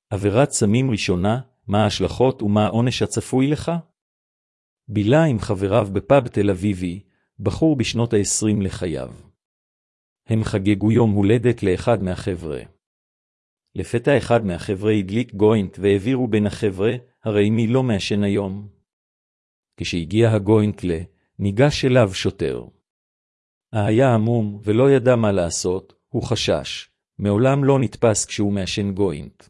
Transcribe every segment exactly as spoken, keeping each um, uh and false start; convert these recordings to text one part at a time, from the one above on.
עבירת סמים ראשונה, מה ההשלכות ומה העונש הצפוי לך? בילה עם חבריו בפאב תל אביבי, בחור בשנות ה-עשרים לחייו. הם חגגו יום הולדת לאחד מהחבר'ה. לפתע אחד מהחבר'ה הדליק גוינט והעבירו בין החבר'ה, הרי מי לא מעשן היום? כשהגיע הגוינט ל, ניגש אליו שוטר. היה עמום ולא ידע מה לעשות, הוא חשש, מעולם לא נתפס כשהוא מעשן גוינט.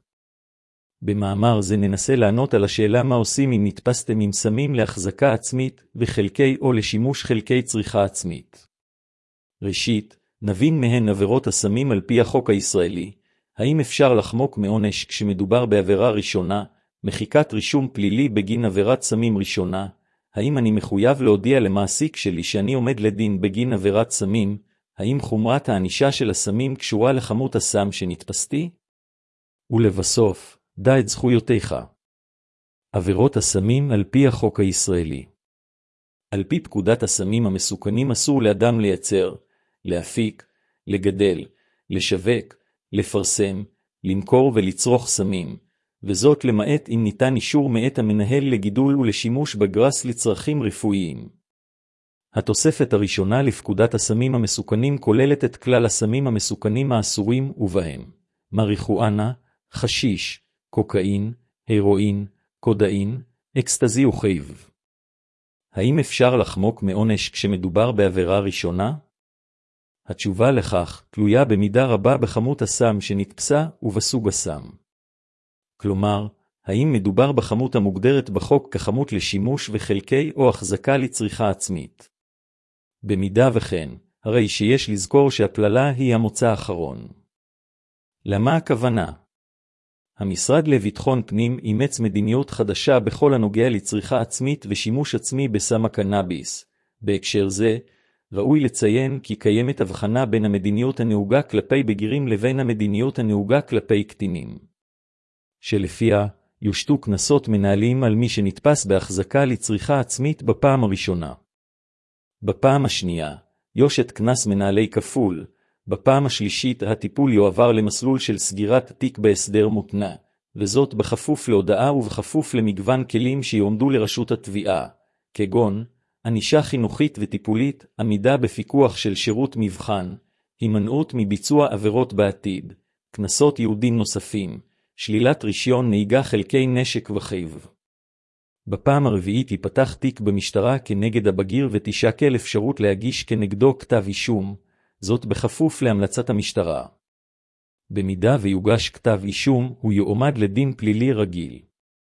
במאמר זה ננסה לענות על השאלה מה עושים אם נתפסתם עם סמים להחזקה עצמית וחלקי או לשימוש חלקי צריכה עצמית. ראשית, נבין מהן עבירות הסמים על פי החוק הישראלי. האם אפשר לחמוק מעונש כשמדובר בעבירה ראשונה, מחיקת רישום פלילי בגין עבירת סמים ראשונה? האם אני מחויב להודיע למעסיק שלי שאני עומד לדין בגין עבירת סמים? האם חומרת הענישה של הסמים קשורה לכמות הסם שנתפסתי? ולבסוף, דע את זכויותיך. עבירות הסמים על פי החוק הישראלי. על פי פקודת הסמים המסוכנים אסור לאדם לייצר, להפיק, לגדל, לשווק, לפרסם, למכור ולצרוך סמים, וזאת למעט אם ניתן אישור מאת המנהל לגידול ולשימוש בגרס לצרכים רפואיים. התוספת הראשונה לפקודת הסמים המסוכנים כוללת את כלל הסמים המסוכנים האסורים ובהם מריחואנה, חשיש, קוקאין, הרואין, קודאין, אקסטזי וחייב. האם אפשר לחמוק מעונש כשמדובר בעבירה ראשונה? התשובה לכך תלויה במידה רבה בכמות הסם שנתפסה ובסוג הסם. כלומר, האם מדובר בכמות המוגדרת בחוק ככמות לשימוש וחלקי או החזקה לצריכה עצמית. במידה וכן, הרי שיש לזכור שהפללה היא המוצא האחרון. למה הכוונה? המשרד לביטחון פנים אימץ מדיניות חדשה בכל הנוגע לצריכה עצמית ושימוש עצמי בסם הקנאביס. בהקשר זה, ראוי לציין כי קיימת הבחנה בין המדיניות הנהוגה כלפי בגירים לבין המדיניות הנהוגה כלפי קטינים. שלפיה, יושתו קנסות מנהליים על מי שנתפס בהחזקה לצריכה עצמית בפעם הראשונה. בפעם השנייה, יושת קנס מנהלי כפול. בפעם השלישית הטיפול יועבר למסלול של סגירת תיק בהסדר מותנה, וזאת בכפוף להודעה ובכפוף למגוון כלים שיעמדו לרשות התביעה, כגון ענישה חינוכית וטיפולית, עמידה בפיקוח של שירות מבחן, הימנעות מביצוע עבירות בעתיד, קנסות ייעודים נוספים, שלילת רישיון נהיגה חלקי נשק וחייב. בפעם הרביעית ייפתח תיק במשטרה כנגד הבגיר ותשקל אפשרות להגיש כנגדו כתב אישום, זאת בכפוף להמלצת המשטרה. במידה ויוגש כתב אישום, הוא יועמד לדין פלילי רגיל.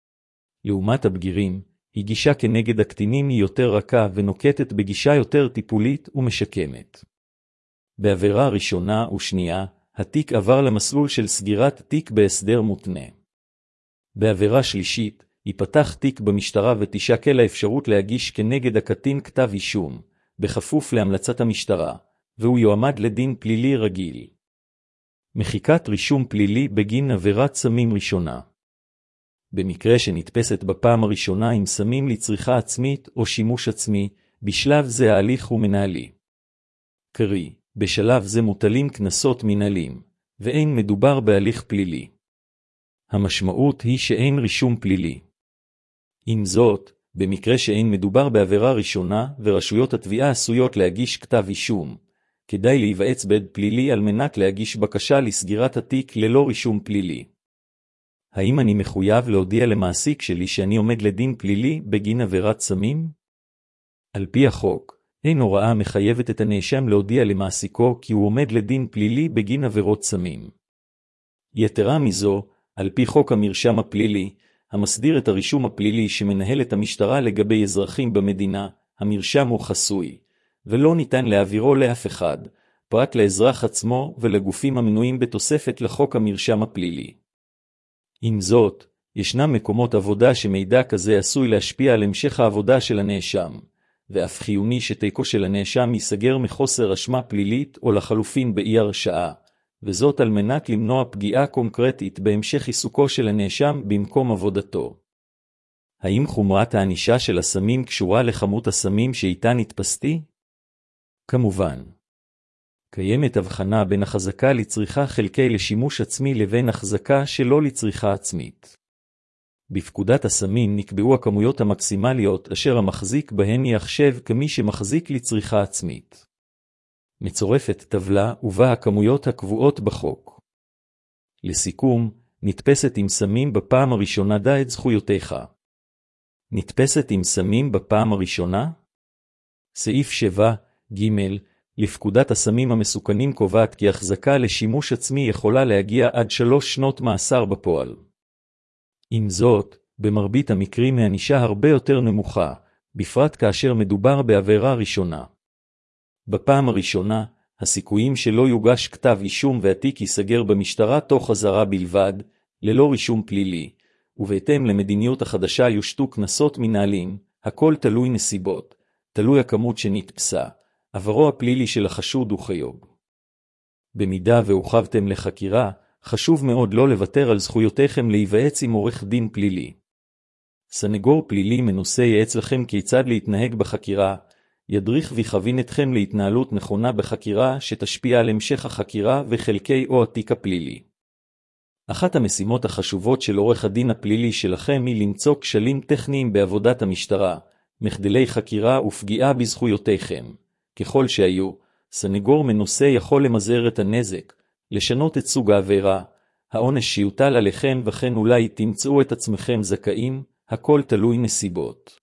לעומת הבגירים, היא גישה כנגד הקטינים היא יותר רכה ונוקטת בגישה יותר טיפולית ומשקמת. בעבירה ראשונה ושנייה, התיק עבר למסלול של סגירת תיק בהסדר מותנה. בעבירה שלישית, ייפתח תיק במשטרה ותשקל האפשרות להגיש כנגד הקטין כתב אישום, בכפוף להמלצת המשטרה, והוא יועמד לדין פלילי רגיל. מחיקת רישום פלילי בגין עבירת סמים ראשונה. במקרה שנתפסת בפעם הראשונה עם סמים לצריכה עצמית או שימוש עצמי, בשלב זה ההליך הוא מנהלי. קרי, בשלב זה מוטלים קנסות מנהליים, ואין מדובר בהליך פלילי. המשמעות היא שאין רישום פלילי. עם זאת, במקרה שאין מדובר בעבירה ראשונה ורשויות התביעה עשויות להגיש כתב אישום, כדאי להיוועץ בעד פלילי על מנת להגיש בקשה לסגירת התיק ללא רישום פלילי. האם אני מחויב להודיע למעסיק שלי שאני עומד לדין פלילי בגין עבירת סמים? על פי החוק, אין הוראה מחייבת את הנאשם להודיע למעסיקו כי הוא עומד לדין פלילי בגין עבירות סמים. יתרה מזו, על פי חוק המרשם הפלילי, המסדיר את הרישום הפלילי שמנהלת המשטרה לגבי אזרחים במדינה, המרשם הוא חסוי, ולא ניתן להעבירו לאף אחד, פרט לאזרח עצמו ולגופים המנויים בתוספת לחוק המרשם הפלילי. עם זאת, ישנם מקומות עבודה שמידע כזה עשוי להשפיע על המשך העבודה של הנאשם, ואף חיוני שתיקו של הנאשם ייסגר מחוסר אשמה פלילית או לחלופין באי הרשעה, וזאת על מנת למנוע פגיעה קונקרטית בהמשך עיסוקו של הנאשם במקום עבודתו. האם חומרת הענישה של הסמים קשורה לכמות הסמים שאיתה נתפסתי? כמובן. קיימת הבחנה בין החזקה לצריכה חלקי לשימוש עצמי לבין החזקה שלא לצריכה עצמית. בפקודת הסמים נקבעו הכמויות המקסימליות אשר המחזיק בהן יחשב כמי שמחזיק לצריכה עצמית. מצורפת טבלה ובה הכמויות הקבועות בחוק. לסיכום, נתפסת עם סמים בפעם הראשונה דע את זכויותיך. נתפסת עם סמים בפעם הראשונה? סעיף שבע ג' לפקודת הסמים המסוכנים קובעת כי החזקה לשימוש עצמי יכולה להגיע עד שלוש שנות מאסר בפועל. עם זאת, במרבית המקרים הענישה הרבה יותר נמוכה, בפרט כאשר מדובר בעבירה ראשונה. בפעם הראשונה, הסיכויים שלא יוגש כתב אישום והתיק ייסגר במשטרה תוך אזהרה בלבד, ללא רישום פלילי, ובהתאם למדיניות החדשה יושתו קנסות מנהליים, הכל תלוי נסיבות, תלוי הכמות שנתפסה, עברו הפלילי של החשוד וכיו"ב. במידה והורחבתם לחקירה, חשוב מאוד לא לוותר על זכויותיכם להיוועץ עם עורך דין פלילי. סנגור פלילי מנוסה ייעץ לכם כיצד להתנהג בחקירה, ידריך ויכווין אתכם להתנהלות נכונה בחקירה שתשפיע על המשך החקירה וחלקי או התיק הפלילי. אחת המשימות החשובות של עורך הדין הפלילי שלכם היא למצוא כשלים טכניים בעבודת המשטרה, מחדלי חקירה ופגיעה בזכויותיכם. ככל שהיו, סנגור מנוסה יכול למזער את הנזק, לשנות את סוג העבירה, העונש שיוטל עליכם וכן אולי תמצאו את עצמכם זכאים, הכל תלוי נסיבות.